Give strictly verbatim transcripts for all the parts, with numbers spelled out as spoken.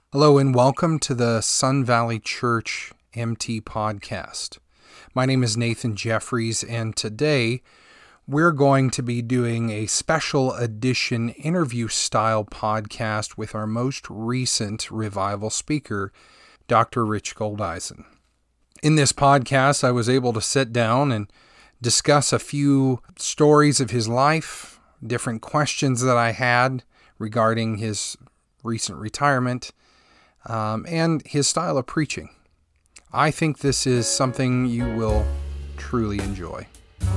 Hello and welcome to the Sun Valley Church M T podcast. My name is Nathan Jeffries, and today we're going to be doing a special edition interview style podcast with our most recent revival speaker, Doctor Rich Goldeisen. In this podcast, I was able to sit down and discuss a few stories of his life, different questions that I had regarding his recent retirement, Um, and his style of preaching. I think this is something you will truly enjoy.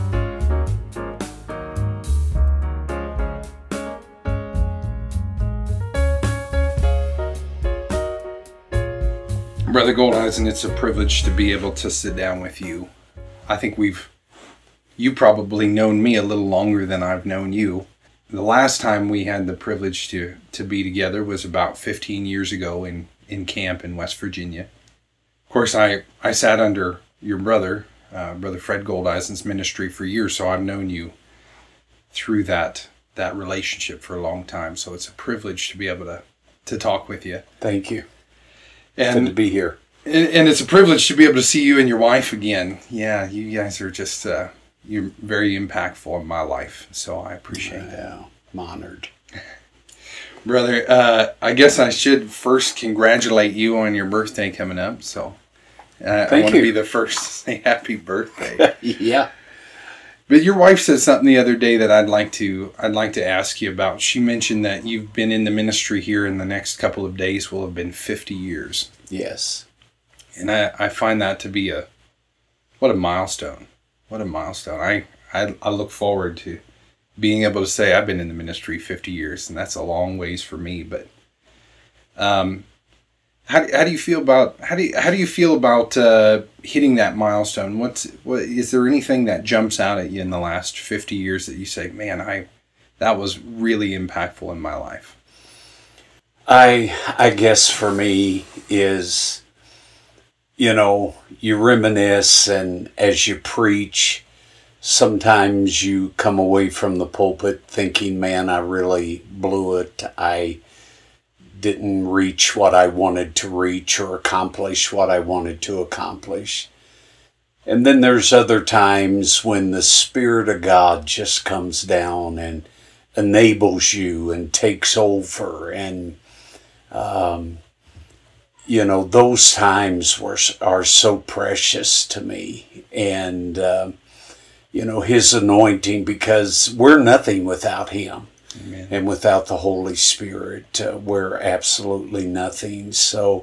Brother Goldeisen, it's a privilege to be able to sit down with you. I think we've, you probably known me a little longer than I've known you. The last time we had the privilege to, to be together was about fifteen years ago in, in camp in West Virginia. Of course, I, I sat under your brother, uh, Brother Fred Goldeisen's ministry for years, so I've known you through that that relationship for a long time. So it's a privilege to be able to, to talk with you. Thank you. And, Good to be here. And, and it's a privilege to be able to see you and your wife again. Yeah, you guys are just... Uh, You're very impactful in my life, so I appreciate yeah, that. I'm honored. Brother, uh, I guess I should first congratulate you on your birthday coming up. So uh, I want to be the first to say happy birthday. Yeah. But your wife said something the other day that I'd like to I'd like to ask you about. She mentioned that you've been in the ministry here in the next couple of days will have been fifty years. Yes. And I, I find that to be a what a milestone. What a milestone. I, I I look forward to being able to say I've been in the ministry fifty years, and that's a long ways for me. But um, how, how do you feel about how do you, how do you feel about uh, hitting that milestone? What's what is there anything that jumps out at you in the last fifty years that you say, man, I that was really impactful in my life? I I guess for me is, you know, you reminisce, and as you preach, sometimes you come away from the pulpit thinking, man, I really blew it. I didn't reach what I wanted to reach or accomplish what I wanted to accomplish. And then there's other times when the Spirit of God just comes down and enables you and takes over, and um you know, those times were are so precious to me. And, uh, you know, His anointing, because we're nothing without Him. Amen. And without the Holy Spirit, uh, we're absolutely nothing. So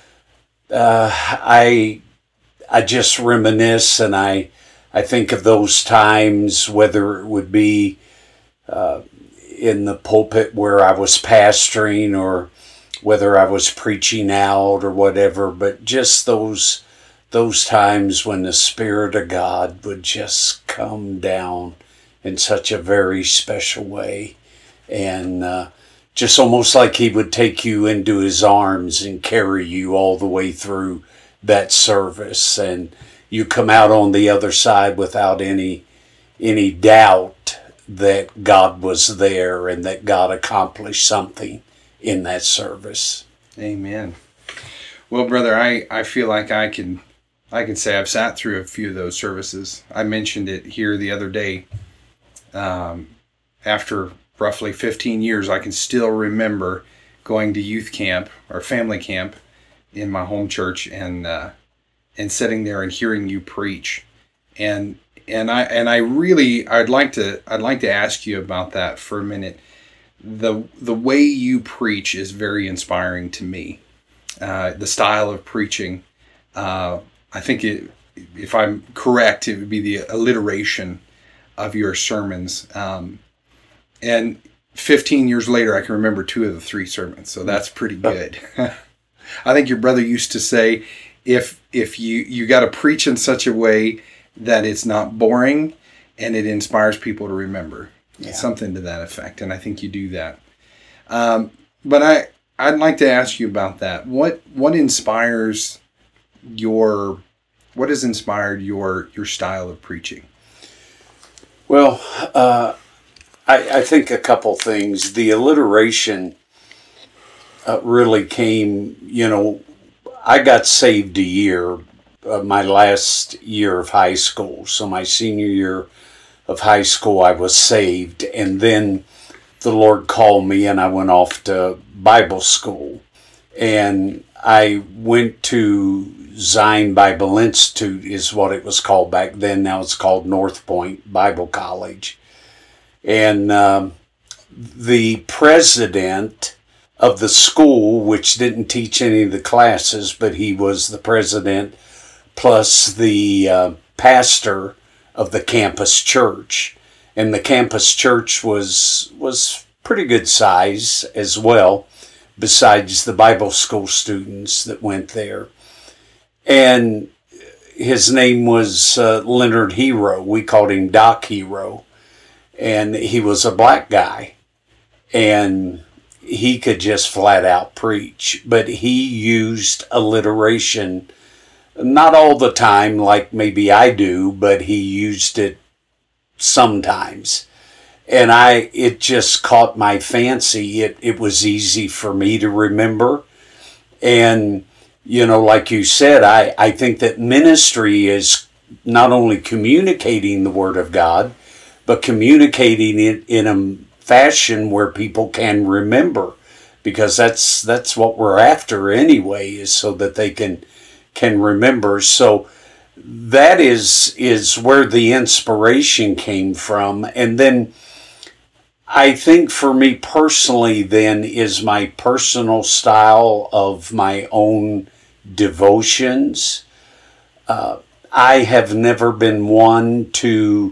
uh, I I just reminisce, and I, I think of those times, whether it would be uh, in the pulpit where I was pastoring, or whether I was preaching out or whatever, but just those those times when the Spirit of God would just come down in such a very special way, and uh, just almost like He would take you into His arms and carry you all the way through that service, and you come out on the other side without any any doubt that God was there and that God accomplished something in that service. Amen. Well, brother, I, I feel like I can I can say I've sat through a few of those services. I mentioned it here the other day. Um, after roughly fifteen years, I can still remember going to youth camp or family camp in my home church, and uh, and sitting there and hearing you preach. And and I and I really I'd like to I'd like to ask you about that for a minute. The the way you preach is very inspiring to me. Uh, the style of preaching, uh, I think it, if I'm correct, it would be the alliteration of your sermons. Um, and fifteen years later, I can remember two of the three sermons, so that's pretty good. I think your brother used to say, if if you, you got to preach in such a way that it's not boring and it inspires people to remember. Yeah. Something to that effect, and I think you do that. Um, but I, I'd like to ask you about that. What what inspires your what has inspired your your style of preaching? Well, uh, I, I think a couple things. The alliteration uh, really came, you know, I got saved a year, uh, my last year of high school. So my senior year of high school, I was saved. And then the Lord called me and I went off to Bible school. And I went to Zion Bible Institute is what it was called back then. Now it's called North Point Bible College. And um, the president of the school, which didn't teach any of the classes, but he was the president, plus the uh, pastor of the campus church. And the campus church was was pretty good size as well, besides the Bible school students that went there. And his name was uh, Leonard Hero. We called him Doc Hero. And he was a black guy. And he could just flat out preach. But he used alliteration, not all the time like maybe I do, but he used it sometimes. And I, it just caught my fancy. It, it was easy for me to remember. And, you know, like you said, I, I think that ministry is not only communicating the Word of God, but communicating it in a fashion where people can remember. Because that's, that's what we're after anyway, is so that they can, can remember. So that is, is where the inspiration came from. And then I think for me personally then is my personal style of my own devotions. Uh, I have never been one to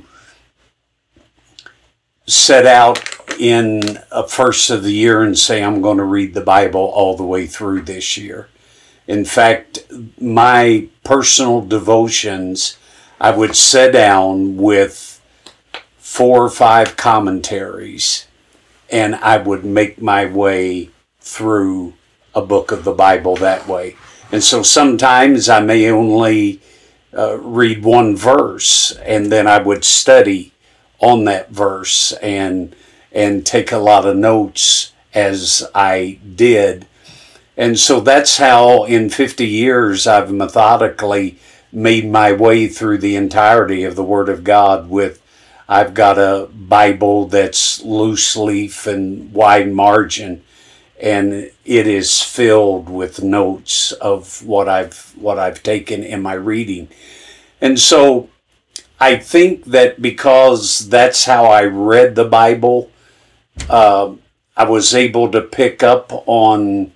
set out in a first of the year and say, I'm going to read the Bible all the way through this year. In fact, my personal devotions, I would sit down with four or five commentaries and I would make my way through a book of the Bible that way. And so sometimes I may only uh, read one verse and then I would study on that verse and and take a lot of notes as I did. And so that's how in fifty years I've methodically made my way through the entirety of the Word of God. With I've got a Bible that's loose leaf and wide margin, and it is filled with notes of what I've what I've taken in my reading. And so I think that because that's how I read the Bible, uh, I was able to pick up on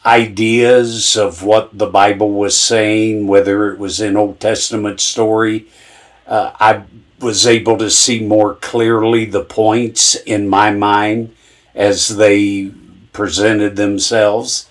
ideas of what the Bible was saying, whether it was an Old Testament story. Uh, I was able to see more clearly the points in my mind as they presented themselves.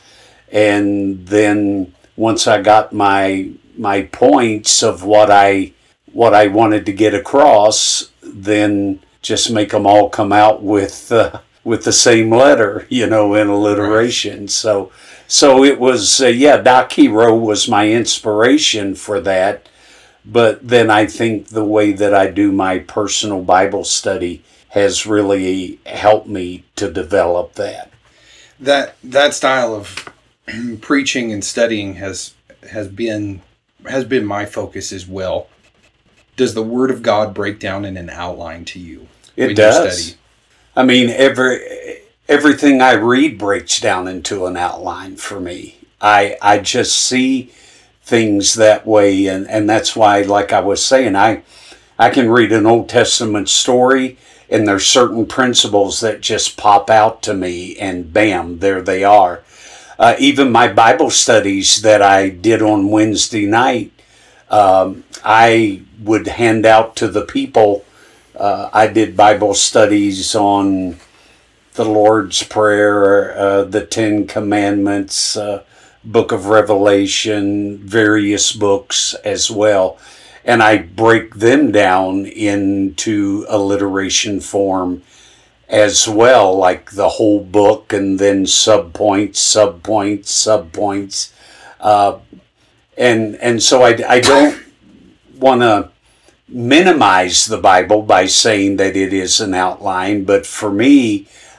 And then once I got my my points of what I what I wanted to get across, then just make them all come out with uh, with the same letter, you know, in alliteration. Right. So so it was, uh, yeah, Doc Hero was my inspiration for that. But then I think the way that I do my personal Bible study has really helped me to develop that. That that style of preaching and studying has has been has been my focus as well. Does the Word of God break down in an outline to you? It when does. You study? I mean, every everything I read breaks down into an outline for me. I I just see things that way, and, and that's why, like I was saying, I I can read an Old Testament story, and there's certain principles that just pop out to me, and bam, there they are. Uh, even my Bible studies that I did on Wednesday night, um, I would hand out to the people. Uh, I did Bible studies on the Lord's Prayer, uh, the Ten Commandments, uh, Book of Revelation, various books as well. And I break them down into alliteration form as well, like the whole book, and then subpoints, subpoints, subpoints. Uh, and, and so I, I don't want to minimize the Bible by saying that it is an outline, but for me,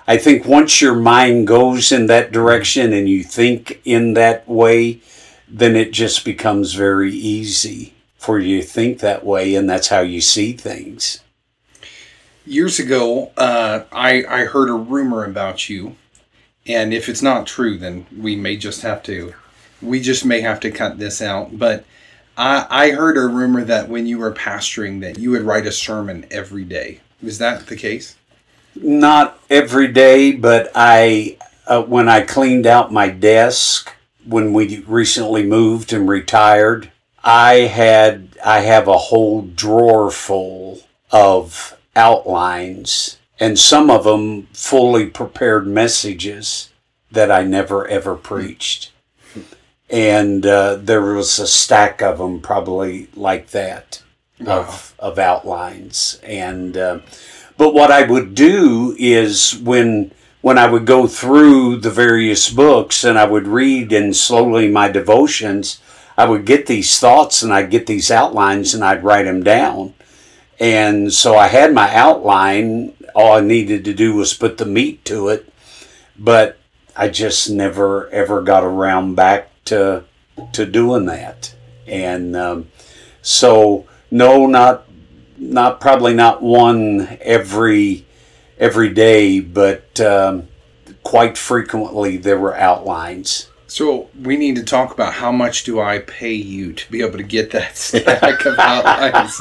I think once your mind goes in that direction and you think in that way, then it just becomes very easy for you to think that way, and that's how you see things. Years ago, uh, I, I heard a rumor about you, and if it's not true, then we may just have to, we just may have to cut this out, but I, I heard a rumor that when you were pastoring that you would write a sermon every day. Was that the case? Not every day, but I, uh, when I cleaned out my desk, when we recently moved and retired, I had, I have a whole drawer full of outlines, and some of them fully prepared messages that I never ever preached. And uh, there was a stack of them probably like that, Wow. of, of outlines. And, uh, but what I would do is when, when I would go through the various books and I would read and slowly my devotions, I would get these thoughts and I'd get these outlines and I'd write them down. And so I had my outline. All I needed to do was put the meat to it. But I just never, ever got around back to to doing that. And um, so, no, not not probably not one every every day, but um, quite frequently there were outlines. So we need to talk about how much do I pay you to be able to get that stack of outlines.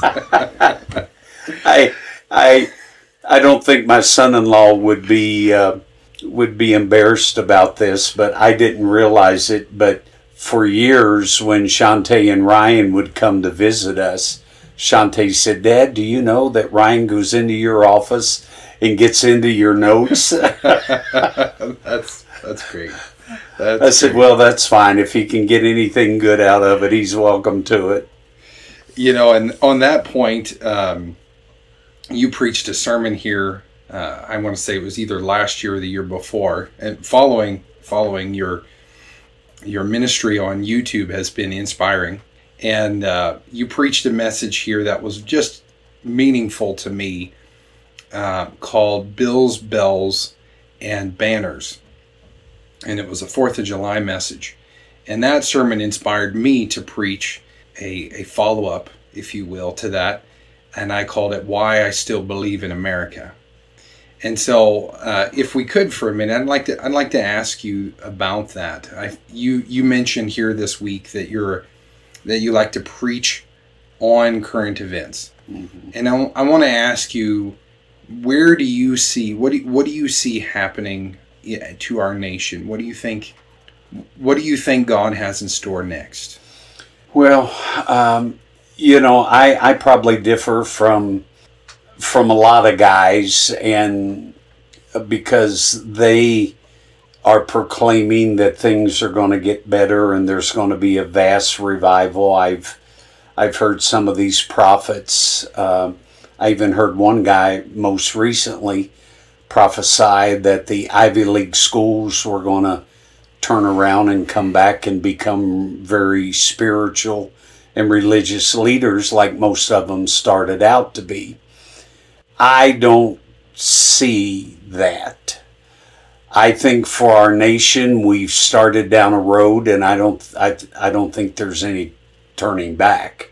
I I I don't think my son-in-law would be uh, would be embarrassed about this, but I didn't realize it. But for years, when Shantae and Ryan would come to visit us, Shantae said, "Dad, do you know that Ryan goes into your office and gets into your notes?" that's that's great. That's I said, great. "Well, that's fine. If he can get anything good out of it, he's welcome to it." You know, and on that point, um, you preached a sermon here. Uh, I want to say it was either last year or the year before, and following following your your ministry on YouTube has been inspiring. And uh, you preached a message here that was just meaningful to me, uh, called Bills, Bells, and Banners. And it was a fourth of July message. And that sermon inspired me to preach a, a follow-up, if you will, to that. And I called it Why I Still Believe in America. And so, uh, if we could for a minute, I'd like to I'd like to ask you about that. I, you you mentioned here this week that you're that you like to preach on current events, mm-hmm. and I, I want to ask you, where do you see what do what do you see happening to our nation? What do you think? What do you think God has in store next? Well, um, you know, I I probably differ from. from a lot of guys, and because they are proclaiming that things are going to get better and there's going to be a vast revival. I've I've heard some of these prophets. Uh, I even heard one guy most recently prophesy that the Ivy League schools were going to turn around and come back and become very spiritual and religious leaders like most of them started out to be. I don't see that. I think for our nation, we've started down a road, and I don't, I, I don't think there's any turning back.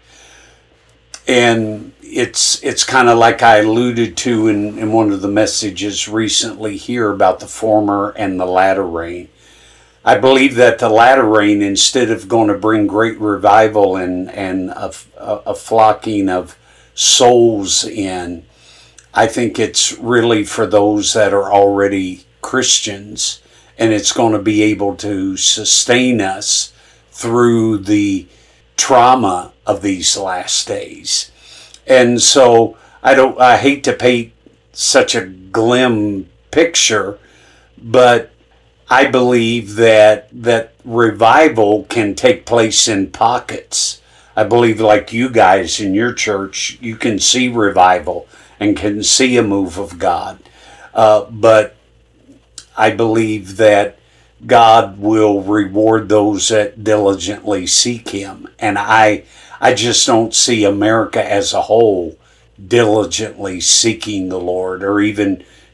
And it's, it's kind of like I alluded to in, in one of the messages recently here about the former and the latter rain. I believe that the latter rain, instead of going to bring great revival and, and a, a, a flocking of souls in, I think it's really for those that are already Christians, and it's going to be able to sustain us through the trauma of these last days. And so I don't, I hate to paint such a glim picture, but I believe that that revival can take place in pockets. I believe, like you guys in your church, you can see revival and can see a move of God. Uh, but I believe that God will reward those that diligently seek Him. And I, I just don't see America as a whole diligently seeking the Lord, or even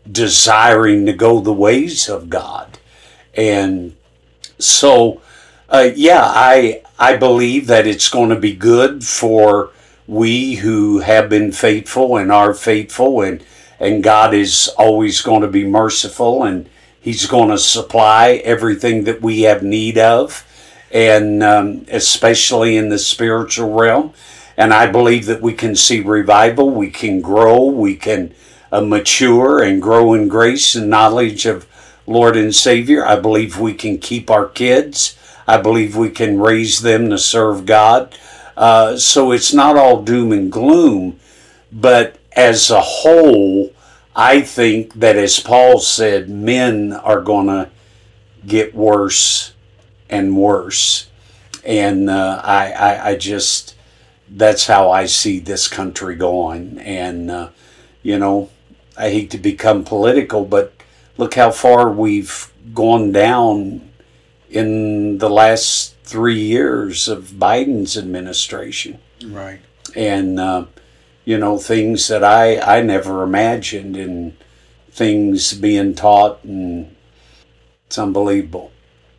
desiring to go the ways of God. And so, uh, yeah, I I believe that it's going to be good for we who have been faithful and are faithful, and and God is always going to be merciful, and He's going to supply everything that we have need of, and um, especially in the spiritual realm. And I believe that we can see revival, we can grow, we can uh, mature and grow in grace and knowledge of Lord and Savior. I believe we can keep our kids. I believe we can raise them to serve God. Uh, so it's not all doom and gloom, but as a whole, I think that, as Paul said, men are going to get worse and worse. And uh, I, I, I just, that's how I see this country going. And, uh, you know, I hate to become political, but look how far we've gone down in the last three years of Biden's administration. Right. And, uh, you know, things that I, I never imagined, and things being taught, and it's unbelievable.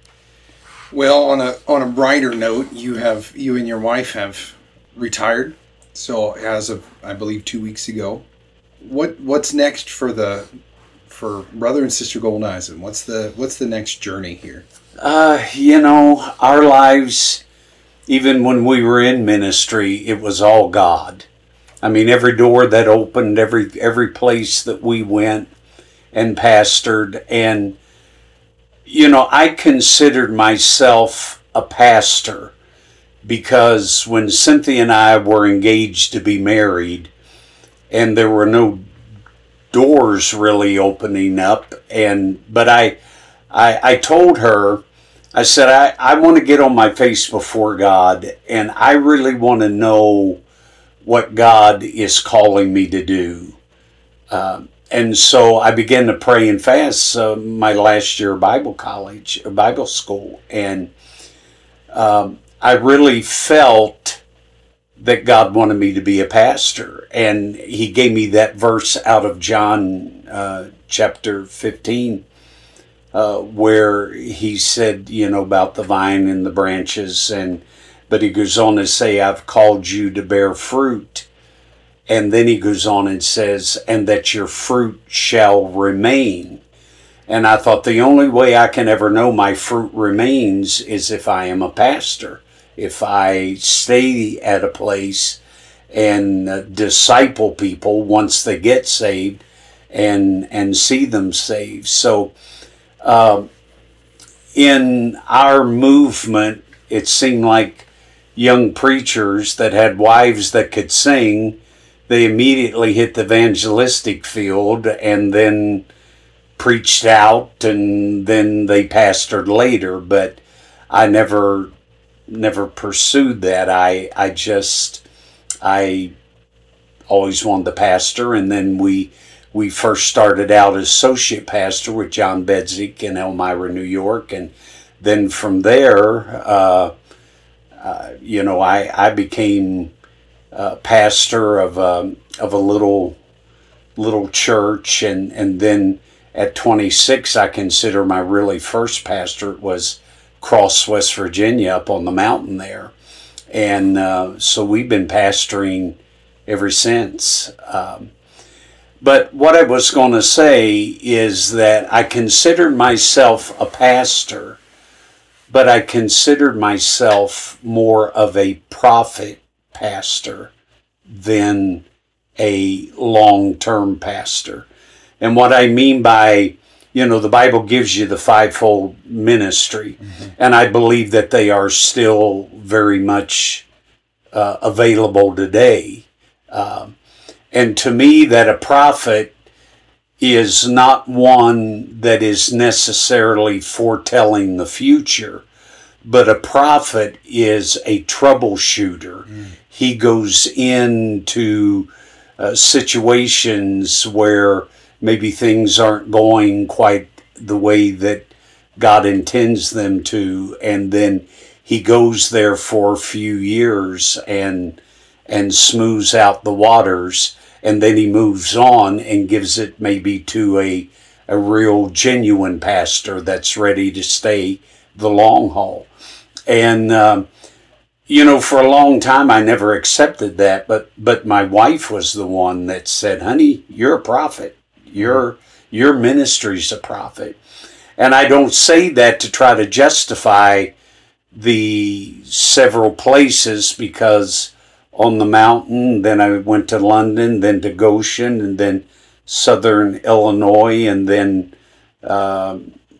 Well, on a on a brighter note, you have you and your wife have retired. So as of, I believe, two weeks ago, what what's next for the for brother and sister Golden Eyes, and what's the what's the next journey here? Uh, you know, our lives, even when we were in ministry, it was all God. I mean, every door that opened, every every place that we went and pastored, and you know, I considered myself a pastor because when Cynthia and I were engaged to be married, and there were no doors really opening up, and but I I, I told her, I said, I, I want to get on my face before God, and I really want to know what God is calling me to do. Uh, and so I began to pray and fast uh, my last year of Bible college, or Bible school. And um, I really felt that God wanted me to be a pastor. And He gave me that verse out of John uh, chapter fifteen, uh, where He said, you know, about the vine and the branches, and but He goes on to say, I've called you to bear fruit. And then He goes on and says, and that your fruit shall remain. And I thought, the only way I can ever know my fruit remains is if I am a pastor. If I stay at a place and uh, disciple people once they get saved, and and see them saved. So uh, in our movement, it seemed like young preachers that had wives that could sing, they immediately hit the evangelistic field and then preached out, and then they pastored later. But I never never pursued that. I I just I always wanted to pastor, and then we we first started out as associate pastor with John Bedzik in Elmira, New York, and then from there, uh, uh, you know, I I became uh, pastor of a, of a little little church, and and then at twenty-six, I consider my really first pastorate was Cross, West Virginia, up on the mountain there. And uh, so we've been pastoring ever since. Um, but what I was going to say is that I considered myself a pastor, but I considered myself more of a prophet pastor than a long-term pastor. And what I mean by, you know, the Bible gives you the fivefold ministry, mm-hmm. and I believe that they are still very much uh, available today. Um, and to me, that a prophet is not one that is necessarily foretelling the future, but a prophet is a troubleshooter. Mm. He goes into uh, situations where maybe things aren't going quite the way that God intends them to, and then he goes there for a few years and and smooths out the waters, and then he moves on and gives it maybe to a, a real genuine pastor that's ready to stay the long haul. And, um, you know, for a long time I never accepted that, but, but my wife was the one that said, honey, you're a prophet. Your, your ministry's a prophet. And I don't say that to try to justify the several places, because on the mountain, then I went to London, then to Goshen, and then southern Illinois, and then uh,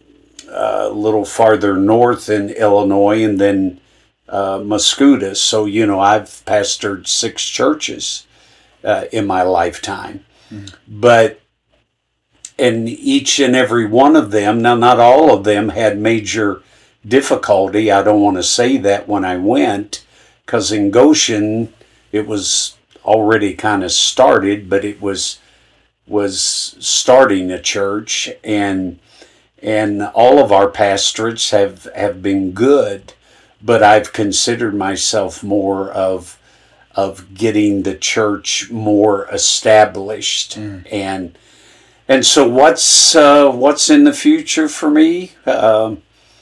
a little farther north in Illinois, and then uh, Muscuda. So, you know, I've pastored six churches uh, in my lifetime. Mm. But and each and every one of them, now not all of them had major difficulty. I don't want to say that when I went, because in Goshen, it was already kind of started, but it was was starting a church, and and all of our pastorates have, have been good, but I've considered myself more of of getting the church more established. Mm. and And so what's uh, what's in the future for me? Uh,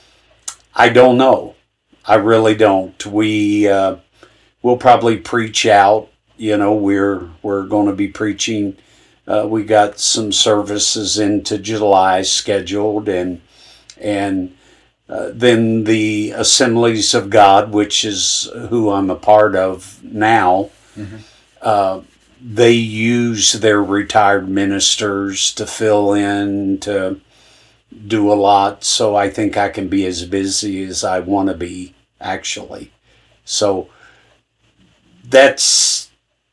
I don't know. I really don't. We uh, we'll probably preach out. You know, we're we're going to be preaching. Uh, we got some services into July scheduled, and and uh, then the Assemblies of God, which is who I'm a part of now. Mm-hmm. Uh, They use their retired ministers to fill in, to do a lot. So I think I can be as busy as I want to be, actually. So that's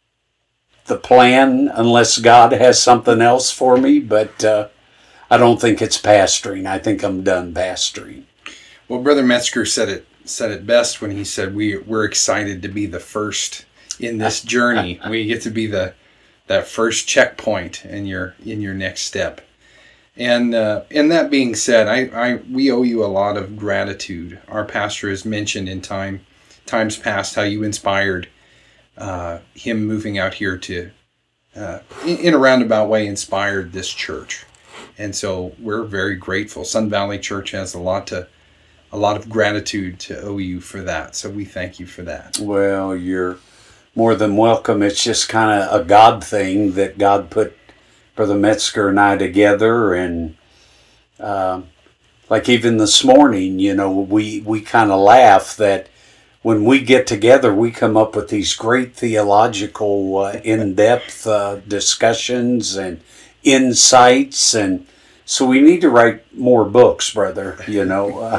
the plan, unless God has something else for me. But uh, I don't think it's pastoring. I think I'm done pastoring. Well, Brother Metzger said it said it best when he said we, we're excited to be the first in this journey. We get to be the that first checkpoint in your in your next step. And uh, and that being said, I, I we owe you a lot of gratitude. Our pastor has mentioned in time times past how you inspired uh, him moving out here to uh, in, in a roundabout way inspired this church. And so we're very grateful. Sun Valley Church has a lot to a lot of gratitude to owe you for that. So we thank you for that. Well, you're more than welcome. It's just kind of a God thing that God put Brother Metzger and I together. And uh, like even this morning, you know, we, we kind of laugh that when we get together, we come up with these great theological uh, in-depth uh, discussions and insights. And so we need to write more books, brother, you know. Uh,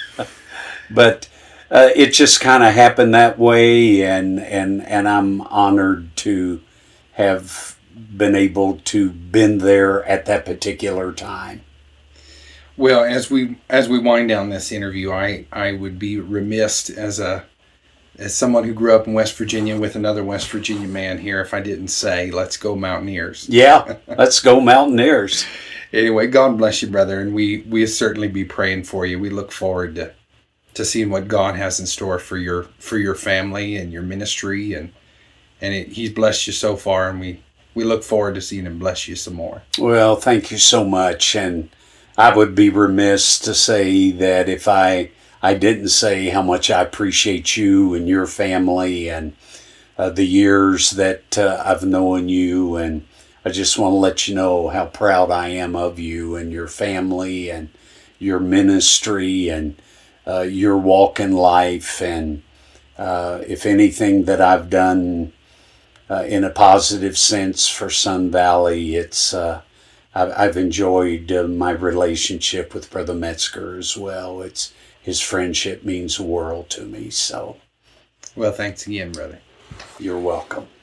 but... Uh, it just kind of happened that way, and, and and I'm honored to have been able to been there at that particular time. Well, as we as we wind down this interview, I, I would be remiss as a as someone who grew up in West Virginia with another West Virginia man here if I didn't say, let's go Mountaineers. Yeah, let's go Mountaineers. Anyway, God bless you, brother, and we we certainly be praying for you. We look forward to. to seeing what God has in store for your for your family and your ministry, and and it, He's blessed you so far, and we, we look forward to seeing Him bless you some more. Well, thank you so much, and I would be remiss to say that if I I didn't say how much I appreciate you and your family and uh, the years that uh, I've known you, and I just want to let you know how proud I am of you and your family and your ministry and Uh, your walk in life, and uh, if anything that I've done uh, in a positive sense for Sun Valley, it's uh, I've, I've enjoyed uh, my relationship with Brother Metzger as well. It's his friendship means the world to me. So, well, thanks again, brother. You're welcome.